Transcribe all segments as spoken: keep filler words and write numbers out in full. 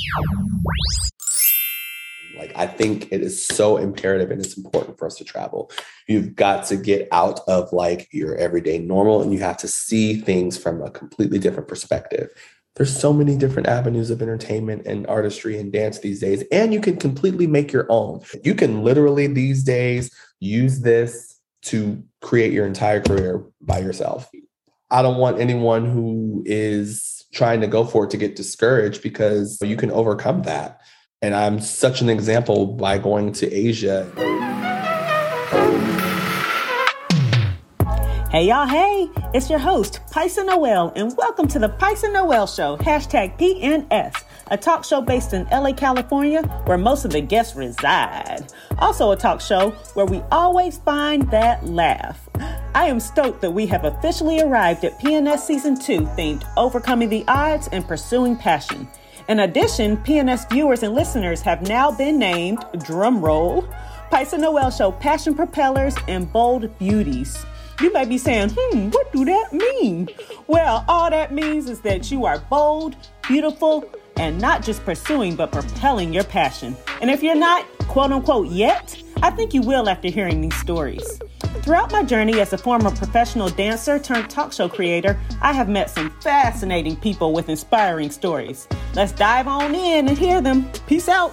Like, I think it is so imperative and it's important for us to travel. You've got to get out of like your everyday normal and you have to see things from a completely different perspective. There's so many different avenues of entertainment and artistry and dance these days, and you can completely make your own. You can literally these days use this to create your entire career by yourself. I don't want anyone who is trying to go for it to get discouraged, because you can overcome that. And I'm such an example by going to Asia. Hey, y'all. Hey, it's your host, Paisa Noel, and welcome to the Paisa Noel Show, hashtag P N S, a talk show based in L A, California, where most of the guests reside. Also a talk show where we always find that laugh. I am stoked that we have officially arrived at P N S Season two, themed Overcoming the Odds and Pursuing Passion. In addition, P N S viewers and listeners have now been named, drumroll, Paisa Noel Show Passion Propellers and Bold Beauties. You may be saying, hmm, what do that mean? Well, all that means is that you are bold, beautiful, and not just pursuing, but propelling your passion. And if you're not, quote unquote, yet, I think you will after hearing these stories. Throughout my journey as a former professional dancer turned talk show creator, I have met some fascinating people with inspiring stories. Let's dive on in and hear them. Peace out.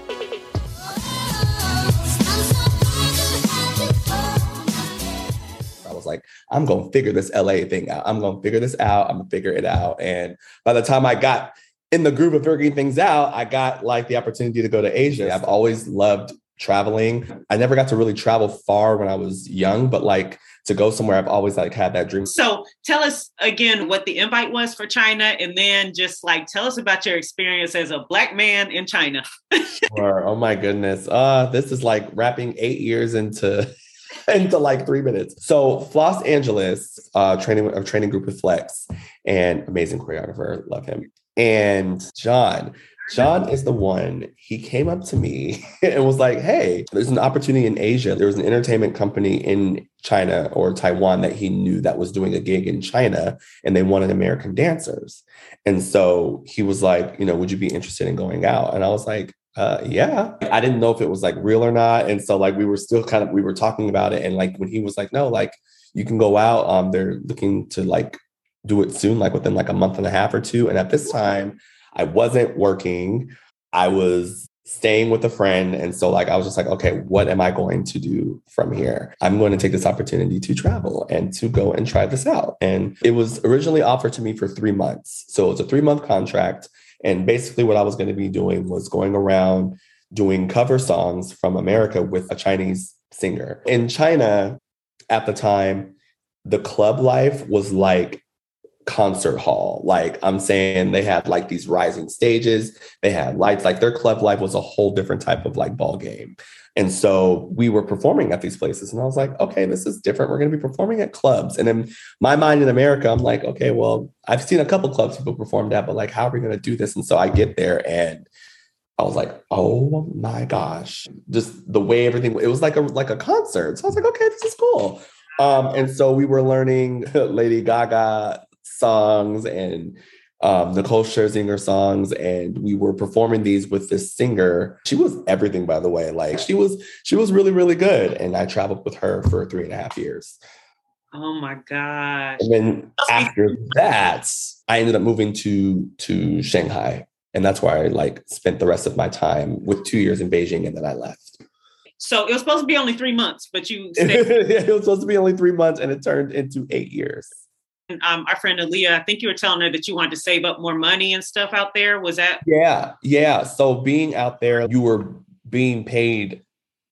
I was like, I'm going to figure this L A thing out. I'm going to figure this out. I'm going to figure it out. And by the time I got in the groove of figuring things out, I got like the opportunity to go to Asia. I've always loved traveling. I never got to really travel far when I was young, but like to go somewhere, I've always like had that dream. So tell us again what the invite was for China, and then just like tell us about your experience as a Black man in China. Sure. Oh my goodness. Uh, this is like wrapping eight years into into like three minutes. So Los Angeles, uh, training a training group with Flex, and amazing choreographer, love him. And John. John is the one, he came up to me and was like, hey, there's an opportunity in Asia. There was an entertainment company in China or Taiwan that he knew that was doing a gig in China, and they wanted American dancers. And so he was like, you know, would you be interested in going out? And I was like, uh, yeah. I didn't know if it was like real or not. And so like, we were still kind of, we were talking about it. And like, when he was like, no, like you can go out, um, they're looking to like do it soon, like within like a month and a half or two. And at this time, I wasn't working. I was staying with a friend. And so like, I was just like, okay, what am I going to do from here? I'm going to take this opportunity to travel and to go and try this out. And it was originally offered to me for three months. So it was a three month contract. And basically what I was going to be doing was going around doing cover songs from America with a Chinese singer. In China at the time, the club life was like concert hall. Like I'm saying, they had like these rising stages, they had lights, like their club life was a whole different type of like ball game. And so we were performing at these places and I was like, okay, this is different. We're going to be performing at clubs. And in my mind in America, I'm like, okay, well, I've seen a couple clubs people performed at, but like, how are we going to do this? And so I get there and I was like, oh my gosh, just the way everything, it was like a, like a concert. So I was like, okay, this is cool. Um, and so we were learning Lady Gaga songs and um, Nicole Scherzinger songs, and we were performing these with this singer. She was everything, by the way. Like she was, she was really, really good. And I traveled with her for three and a half years. Oh my gosh! And then after that, I ended up moving to to Shanghai, and that's where I like spent the rest of my time with two years in Beijing, and then I left. So it was supposed to be only three months, but you stayed. It was supposed to be only three months, and it turned into eight years. Um, our friend Aaliyah, I think you were telling her that you wanted to save up more money and stuff out there. Was that? Yeah, yeah. So being out there, you were being paid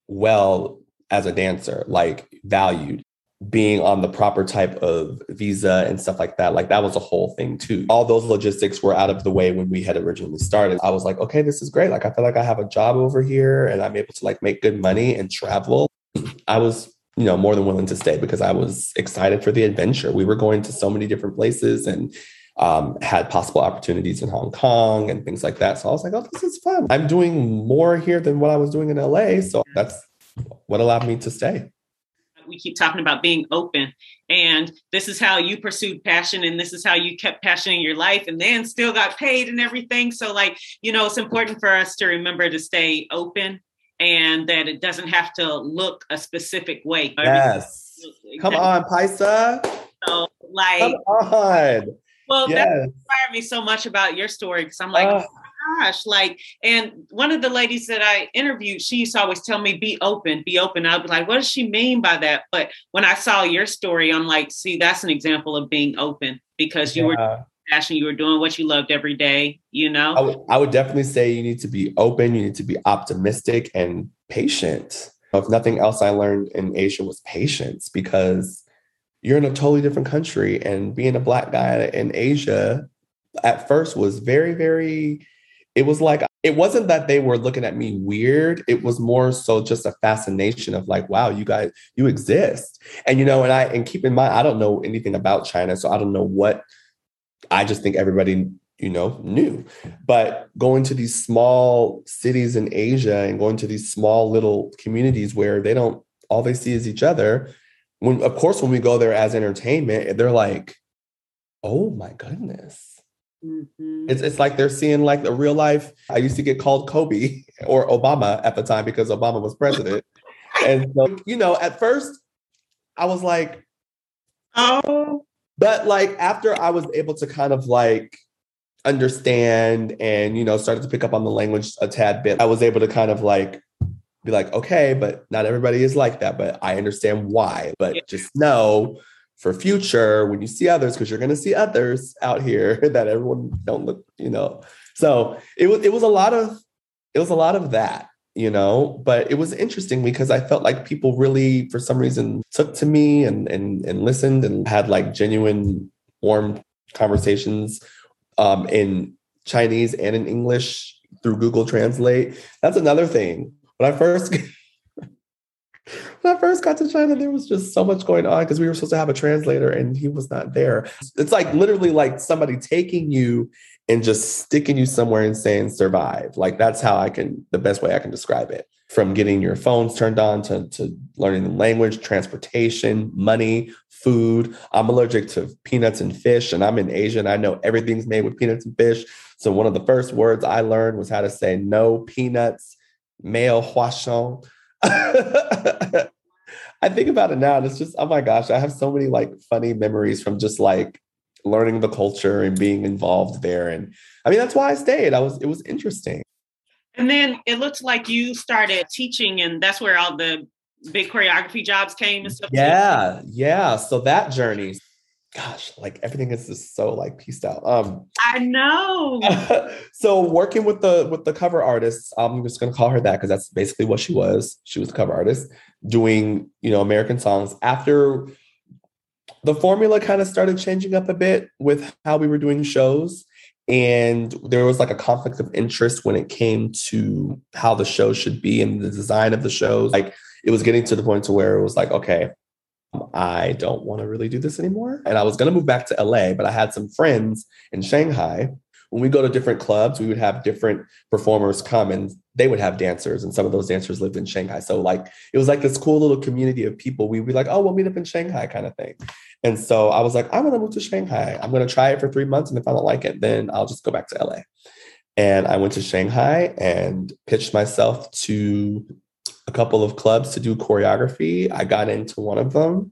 well as a dancer, like valued, being on the proper type of visa and stuff like that. Like that was a whole thing too. All those logistics were out of the way when we had originally started. I was like, okay, this is great. Like I feel like I have a job over here and I'm able to like make good money and travel. I was you know, more than willing to stay because I was excited for the adventure. We were going to so many different places and um, had possible opportunities in Hong Kong and things like that. So I was like, oh, this is fun. I'm doing more here than what I was doing in L A. So that's what allowed me to stay. we keep talking about being open, and this is how you pursued passion, and this is how you kept passion in your life, and then still got paid and everything. So like, you know, it's important for us to remember to stay open, and that it doesn't have to look a specific way. Yes. Exactly. Come on, Paisa. So like, come on. Well, yes. that inspired me so much about your story, because I'm like, uh, oh my gosh, like, and one of the ladies that I interviewed, she used to always tell me, be open, be open. I'd be like, what does she mean by that? But when I saw your story, I'm like, see, that's an example of being open, because you yeah. were passionate, you were doing what you loved every day, you know? I, w- I would definitely say you need to be open, you need to be optimistic and patient. If nothing else I learned in Asia was patience, because you're in a totally different country, and being a Black guy in Asia at first was very, very, it was like, it wasn't that they were looking at me weird. It was more so just a fascination of like, wow, you guys, you exist. And, you know, and I, and keep in mind, I don't know anything about China, so I don't know what, I just think everybody, you know, knew. But going to these small cities in Asia and going to these small little communities where they don't, all they see is each other. When, of course, when we go there as entertainment, they're like, oh my goodness. Mm-hmm. It's it's like they're seeing like the real life. I used to get called Kobe or Obama at the time because Obama was president. And so, you know, at first I was like, oh, but like after I was able to kind of like understand and, you know, started to pick up on the language a tad bit, I was able to kind of like be like, okay, but not everybody is like that, but I understand why. But yeah. just know for future, when you see others, because you're going to see others out here that everyone don't look, you know. So it was, it was a lot of, it was a lot of that, you know, but it was interesting because I felt like people really, for some reason, took to me and, and, and listened and had like genuine, warm conversations um, in Chinese and in English through Google Translate. That's another thing. When I first when I first got to China, there was just so much going on because we were supposed to have a translator and he was not there. It's like literally like somebody taking you and just sticking you somewhere and saying survive. Like that's how I can, the best way I can describe it. From getting your phones turned on to, to learning the language, transportation, money, food. I'm allergic to peanuts and fish, and I'm in Asia and I know everything's made with peanuts and fish. So one of the first words I learned was how to say no peanuts. Male Huashong. I think about it now and it's just, oh my gosh, I have so many like funny memories from just like learning the culture and being involved there. And I mean, that's why I stayed. I was, it was interesting. And then it looks like you started teaching, and that's where all the big choreography jobs came and stuff. Yeah. Too. Yeah. So that journey, gosh, like everything is just so like pieced out. Um, I know. So working with the with the cover artist, I'm just gonna call her that because that's basically what she was. She was the cover artist doing, you know, American songs. After the formula kind of started changing up a bit with how we were doing shows, and there was like a conflict of interest when it came to how the show should be and the design of the shows. Like it was getting to the point to where it was like, okay, I don't want to really do this anymore. And I was going to move back to L A, but I had some friends in Shanghai. When we go to different clubs, we would have different performers come and they would have dancers. And some of those dancers lived in Shanghai. So like, it was like this cool little community of people. We'd be like, oh, we'll meet up in Shanghai kind of thing. And so I was like, I'm going to move to Shanghai. I'm going to try it for three months. And if I don't like it, then I'll just go back to L A. And I went to Shanghai and pitched myself to a couple of clubs to do choreography. I got into one of them.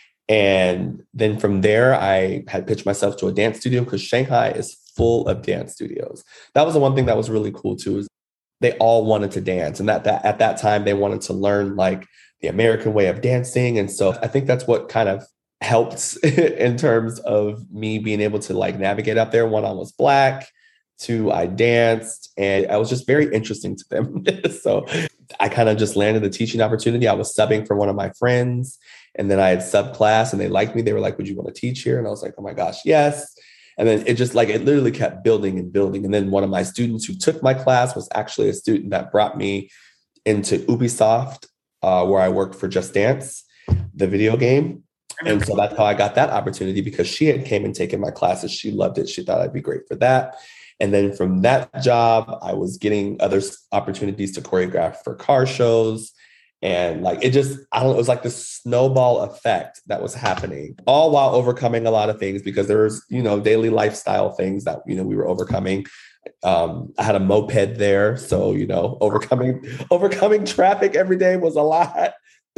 And then from there, I had pitched myself to a dance studio because Shanghai is full of dance studios. That was the one thing that was really cool too, is they all wanted to dance. And that, that at that time, they wanted to learn like the American way of dancing. And so I think that's what kind of helped in terms of me being able to like navigate out there. One, I was Black. Two, I danced, and I was just very interesting to them. So I kind of just landed the teaching opportunity. I was subbing for one of my friends, and then I had sub class and they liked me. They were like, would you want to teach here? And I was like, oh my gosh, yes. And then it just like, it literally kept building and building. And then one of my students who took my class was actually a student that brought me into Ubisoft, uh, where I worked for Just Dance, the video game. And so that's how I got that opportunity, because she had came and taken my classes. She loved it. She thought I'd be great for that. And then from that job, I was getting other opportunities to choreograph for car shows And like, it just, I don't know, it was like this snowball effect that was happening, all while overcoming a lot of things because there was, you know, daily lifestyle things that, you know, we were overcoming. Um, I had a moped there. So, you know, overcoming, overcoming traffic every day was a lot.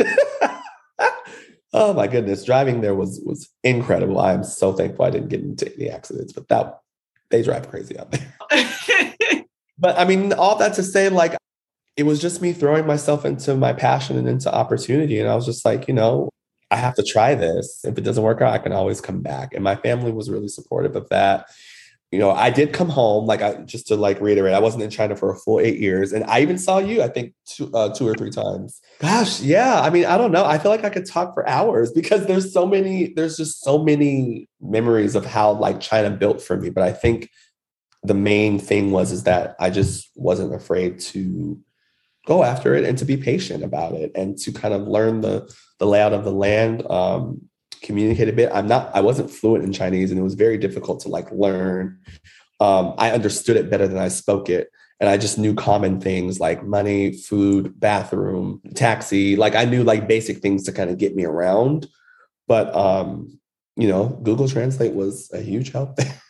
Oh my goodness. Driving there was, was incredible. I am so thankful I didn't get into any accidents, but that they drive crazy out there. But I mean, all that to say, like, it was just me throwing myself into my passion and into opportunity. And I was just like, you know, I have to try this. If it doesn't work out, I can always come back. And my family was really supportive of that. You know, I did come home, like, I just to like reiterate, I wasn't in China for a full eight years. And I even saw you, I think, two, uh, two or three times. Gosh, yeah. I mean, I don't know. I feel like I could talk for hours because there's so many, there's just so many memories of how like China built for me. But I think the main thing was, is that I just wasn't afraid to go after it and to be patient about it and to kind of learn the, the layout of the land. Um, communicate a bit. I'm not, I wasn't fluent in Chinese and it was very difficult to like learn. Um, I understood it better than I spoke it. And I just knew common things like money, food, bathroom, taxi. Like I knew like basic things to kind of get me around. But, um, you know, Google Translate was a huge help there.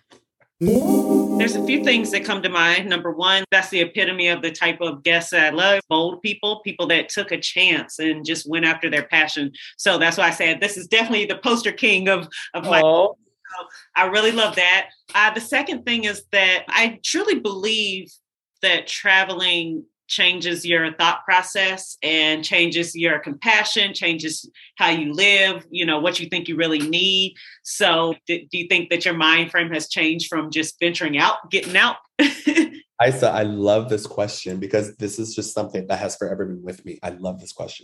There's a few things that come to mind. Number one, that's the epitome of the type of guests that I love. Bold people, people that took a chance and just went after their passion. So that's why I said this is definitely the poster king of, of my. Oh. I really love that. Uh, the second thing is that I truly believe that traveling changes your thought process and changes your compassion, changes how you live, you know, what you think you really need. So do, do you think that your mind frame has changed from just venturing out, getting out? Isa, I love this question because this is just something that has forever been with me. I love this question.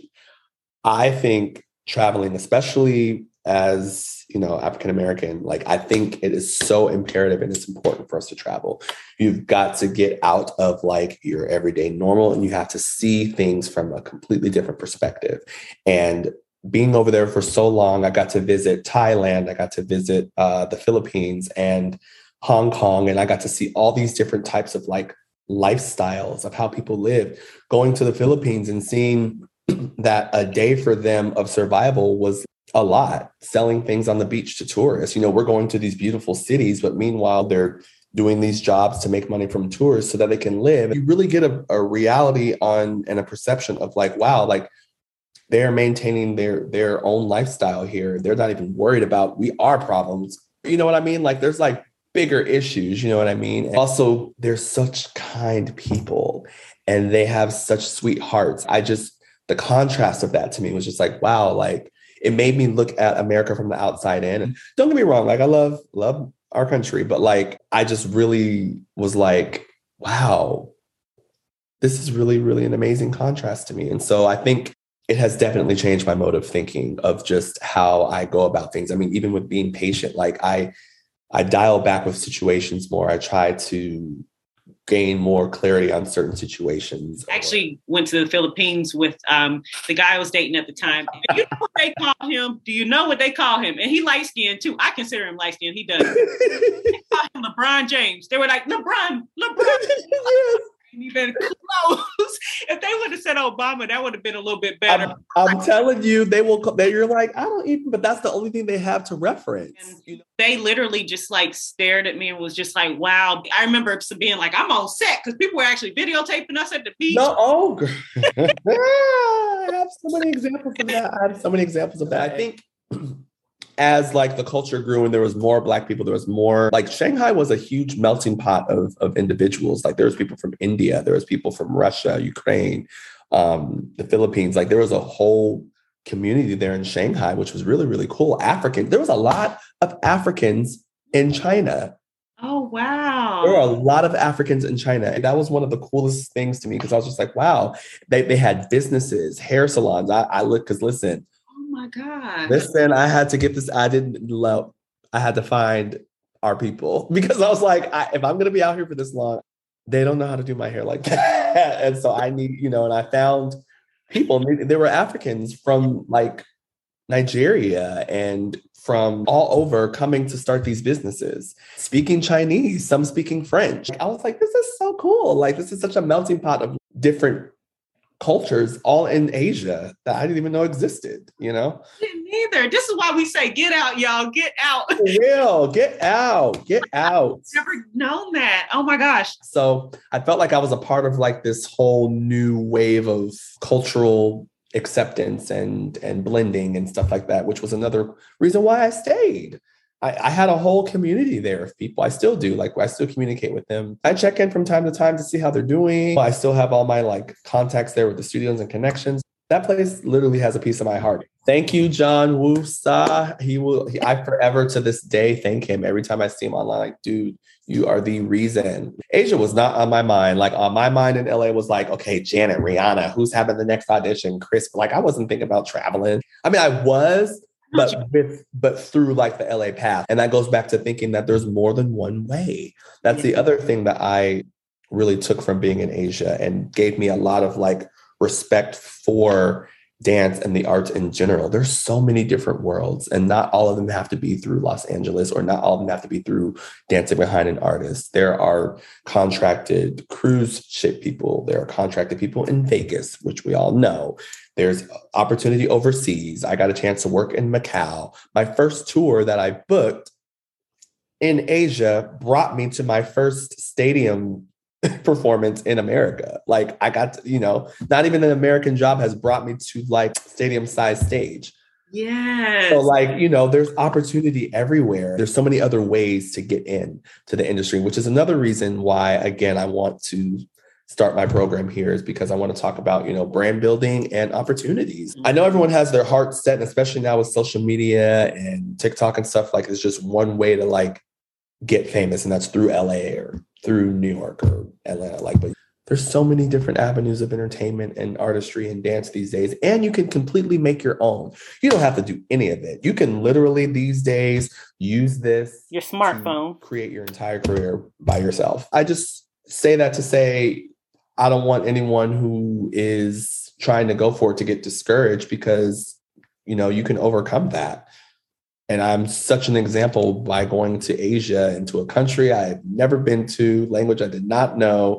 I think traveling, especially as, you know, African-American, like I think it is so imperative and it's important for us to travel. You've got to get out of like your everyday normal and you have to see things from a completely different perspective. And being over there for so long, I got to visit Thailand, I got to visit uh, the Philippines and Hong Kong, and I got to see all these different types of like lifestyles of how people live. Going to the Philippines and seeing that a day for them of survival was a lot, selling things on the beach to tourists. You know, we're going to these beautiful cities, but meanwhile, they're doing these jobs to make money from tourists so that they can live. You really get a, a reality on and a perception of like, wow, like they're maintaining their, their own lifestyle here. They're not even worried about we are problems. You know what I mean? Like there's like bigger issues, you know what I mean? And also, they're such kind people and they have such sweet hearts. I just, the contrast of that to me was just like, wow, like, it made me look at America from the outside in. And don't get me wrong, like I love, love our country, but like, I just really was like, wow, this is really, really an amazing contrast to me. And so I think it has definitely changed my mode of thinking of just how I go about things. I mean, even with being patient, like I, I dial back with situations more. I try to gain more clarity on certain situations. I actually went to the Philippines with um, the guy I was dating at the time. And you know what they call him? Do you know what they call him? And he light skinned too. I consider him light skinned. He does. They call him LeBron James. They were like, LeBron, LeBron. Yes. Even close. If they would have said Obama, that would have been a little bit better. I'm, I'm telling you, they will. They, you're like, I don't even. But that's the only thing they have to reference. And you know? They literally just like stared at me and was just like, "Wow." I remember being like, "I'm on set," because people were actually videotaping us at the beach. No, oh, girl. I have so many examples of that. I have so many examples of that. I think. As like the culture grew and there was more Black people, there was more like Shanghai was a huge melting pot of, of individuals. Like there was people from India, there was people from Russia, Ukraine, um, the Philippines. Like there was a whole community there in Shanghai, which was really, really cool. African. There was a lot of Africans in China. Oh, wow. There were a lot of Africans in China. And that was one of the coolest things to me because I was just like, wow, they, they had businesses, hair salons. I, I look, because listen, oh my God. Listen, I had to get this. I didn't love, I had to find our people because I was like, I, if I'm going to be out here for this long, they don't know how to do my hair like that. And so I need, you know, and I found people, there were Africans from like Nigeria and from all over coming to start these businesses, speaking Chinese, some speaking French. I was like, this is so cool. Like, this is such a melting pot of different cultures all in Asia that I didn't even know existed, you know? Didn't either. This is why we say, get out, y'all, get out. For real, get out, get out. Never known that. Oh my gosh. So I felt like I was a part of like this whole new wave of cultural acceptance and, and blending and stuff like that, which was another reason why I stayed. I, I had a whole community there of people. I still do. Like, I still communicate with them. I check in from time to time to see how they're doing. I still have all my like contacts there with the studios and connections. That place literally has a piece of my heart. Thank you, John Woo Sa. He will. He, I forever to this day thank him every time I see him online. Like, dude, you are the reason. Asia was not on my mind. Like, on my mind in L A was like, okay, Janet, Rihanna, who's having the next audition? Chris. Like, I wasn't thinking about traveling. I mean, I was. But with, but through like the L A path. And that goes back to thinking that there's more than one way. That's the other thing that I really took from being in Asia and gave me a lot of like respect for dance and the arts in general. There's so many different worlds, and not all of them have to be through Los Angeles, or not all of them have to be through dancing behind an artist. There are contracted cruise ship people. There are contracted people in Vegas, which we all know. There's opportunity overseas. I got a chance to work in Macau. My first tour that I booked in Asia brought me to my first stadium performance in America. Like, I got to, you know, not even an American job has brought me to like stadium size stage. Yes. So like, you know, there's opportunity everywhere. There's so many other ways to get in to the industry, which is another reason why, again, I want to start my program here, is because I want to talk about, you know, brand building and opportunities. I know everyone has their heart set, and especially now with social media and TikTok and stuff, like it's just one way to like get famous, and that's through L A or through New York or Atlanta. Like, but there's so many different avenues of entertainment and artistry and dance these days, and you can completely make your own. You don't have to do any of it. You can literally these days use this, your smartphone, create your entire career by yourself. I just say that to say, I don't want anyone who is trying to go for it to get discouraged, because, you know, you can overcome that. And I'm such an example by going to Asia, into a country I had never been to, language I did not know,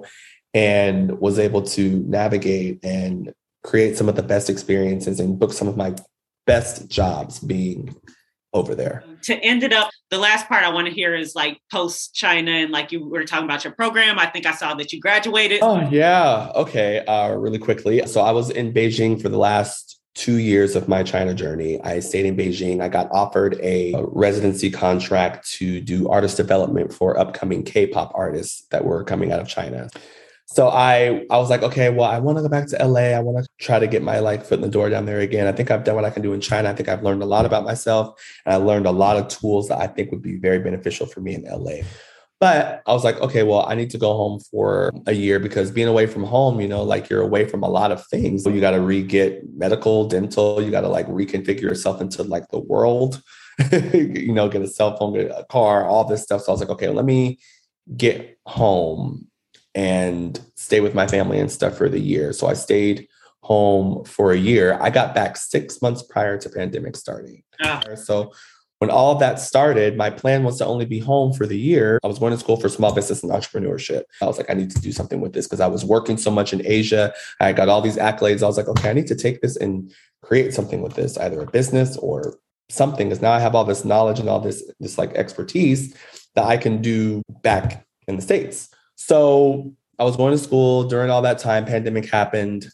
and was able to navigate and create some of the best experiences and book some of my best jobs being over there. To end it up, the last part I want to hear is like post China, and like you were talking about your program. I think I saw that you graduated. Oh yeah. Okay. Uh, really quickly. So I was in Beijing for the last two years of my China journey. I stayed in Beijing. I got offered a residency contract to do artist development for upcoming K-pop artists that were coming out of China. So I, I was like, okay, well, I want to go back to L A. I want to try to get my like foot in the door down there again. I think I've done what I can do in China. I think I've learned a lot about myself, and I learned a lot of tools that I think would be very beneficial for me in L A. But I was like, okay, well, I need to go home for a year, because being away from home, you know, like you're away from a lot of things. So you got to re-get medical, dental, you got to like reconfigure yourself into like the world, you know, get a cell phone, get a car, all this stuff. So I was like, okay, let me get home and stay with my family and stuff for the year. So I stayed home for a year. I got back six months prior to pandemic starting. Ah. So when all of that started, my plan was to only be home for the year. I was going to school for small business and entrepreneurship. I was like, I need to do something with this, because I was working so much in Asia. I got all these accolades. I was like, okay, I need to take this and create something with this, either a business or something, because now I have all this knowledge and all this, this like expertise that I can do back in the States. So I was going to school during all that time. Pandemic happened.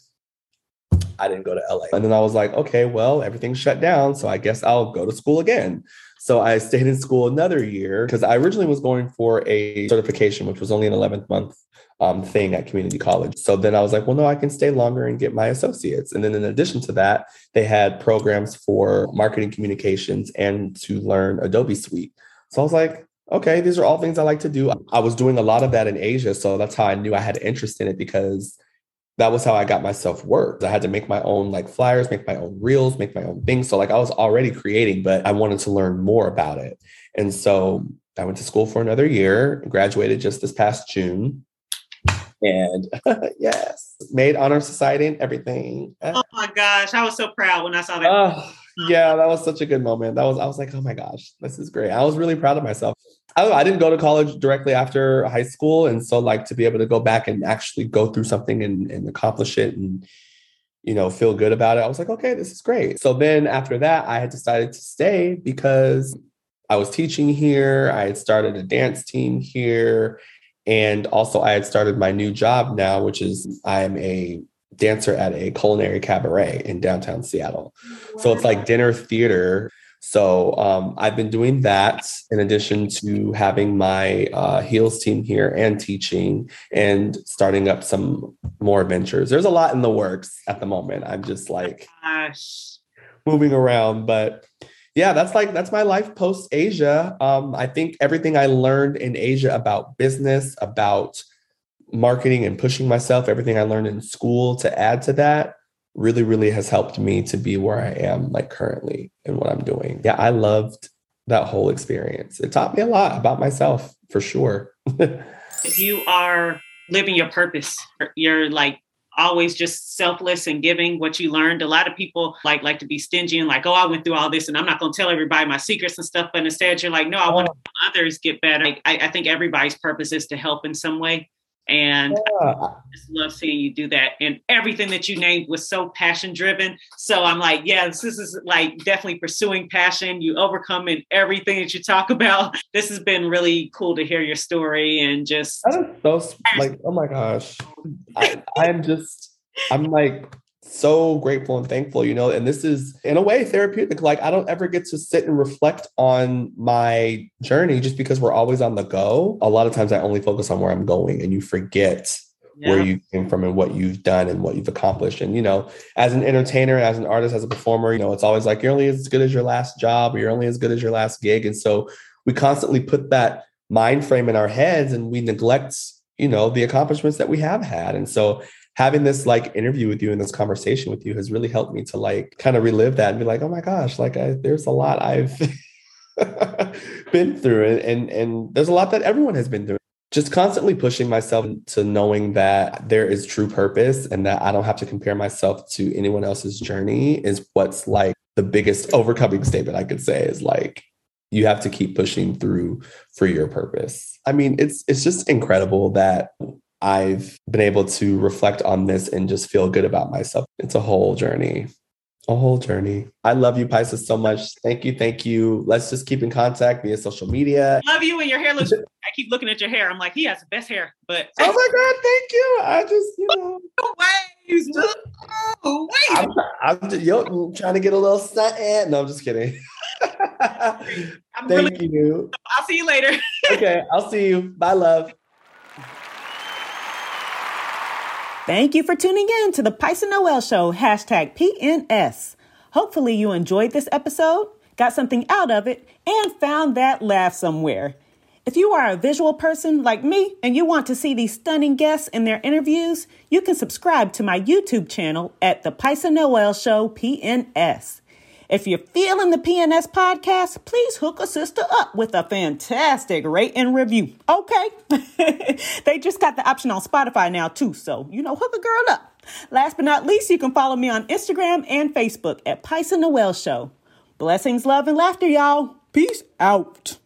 I didn't go to L A. And then I was like, okay, well, everything's shut down, so I guess I'll go to school again. So I stayed in school another year, because I originally was going for a certification, which was only an eleventh month um, thing at community college. So then I was like, well, no, I can stay longer and get my associates. And then in addition to that, they had programs for marketing communications and to learn Adobe Suite. So I was like, okay, these are all things I like to do. I was doing a lot of that in Asia. So that's how I knew I had interest in it, because that was how I got myself work. I had to make my own like flyers, make my own reels, make my own things. So like I was already creating, but I wanted to learn more about it. And so I went to school for another year, graduated just this past June. And yes, made honor society and everything. Oh my gosh, I was so proud when I saw that. Oh, yeah, that was such a good moment. That was, I was like, oh my gosh, this is great. I was really proud of myself. I don't know, I didn't go to college directly after high school. And so like to be able to go back and actually go through something and, and accomplish it and you know, feel good about it. I was like, okay, this is great. So then after that, I had decided to stay because I was teaching here. I had started a dance team here. And also I had started my new job now, which is I'm a dancer at a culinary cabaret in downtown Seattle. Wow. So it's like dinner theater. So um, I've been doing that in addition to having my uh, heels team here and teaching and starting up some more ventures. There's a lot in the works at the moment. I'm just like Gosh. moving around, but yeah, that's like, that's my life post Asia. Um, I think everything I learned in Asia about business, about marketing and pushing myself, everything I learned in school to add to that really, really has helped me to be where I am like currently and what I'm doing. Yeah, I loved that whole experience. It taught me a lot about myself for sure. You are living your purpose. You're like always just selfless and giving what you learned. A lot of people like like to be stingy and like, oh, I went through all this and I'm not going to tell everybody my secrets and stuff. But instead you're like, no, I want to help others get better. Like, I, I think everybody's purpose is to help in some way. And yeah. I just love seeing you do that. And everything that you named was so passion driven. So I'm like, yeah, this is like definitely pursuing passion. You overcome in everything that you talk about. This has been really cool to hear your story and just. That is so like, oh my gosh. I, I'm just, I'm like so grateful and thankful, you know, and this is in a way therapeutic. Like I don't ever get to sit and reflect on my journey just because we're always on the go. A lot of times I only focus on where I'm going and you forget yeah. where you came from and what you've done and what you've accomplished. And, you know, as an entertainer, as an artist, as a performer, you know, it's always like, you're only as good as your last job or you're only as good as your last gig. And so we constantly put that mind frame in our heads and we neglect, you know, the accomplishments that we have had. And so having this like interview with you and this conversation with you has really helped me to like kind of relive that and be like, oh my gosh, like I, there's a lot I've been through and, and, and there's a lot that everyone has been through. Just constantly pushing myself to knowing that there is true purpose and that I don't have to compare myself to anyone else's journey is what's like the biggest overcoming statement I could say is like, you have to keep pushing through for your purpose. I mean, it's it's just incredible that I've been able to reflect on this and just feel good about myself. It's a whole journey, a whole journey. I love you, Paisa, so much. Thank you. Thank you. Let's just keep in contact via social media. Love you and your hair looks, I keep looking at your hair. I'm like, he has the best hair, but. Oh my God, thank you. I just, you know. Waves. Oh, wait. I'm, I'm, just, yo, I'm trying to get a little something. No, I'm just kidding. I'm thank really, you. I'll see you later. Okay, I'll see you. Bye, love. Thank you for tuning in to the Paisa Noel Show, hashtag P N S. Hopefully you enjoyed this episode, got something out of it, and found that laugh somewhere. If you are a visual person like me and you want to see these stunning guests in their interviews, you can subscribe to my YouTube channel at the Paisa Noel Show P N S. If you're feeling the P N S podcast, please hook a sister up with a fantastic rate and review. Okay. They just got the option on Spotify now too. So, you know, hook a girl up. Last but not least, you can follow me on Instagram and Facebook at Paisa Noel Show. Blessings, love, and laughter, y'all. Peace out.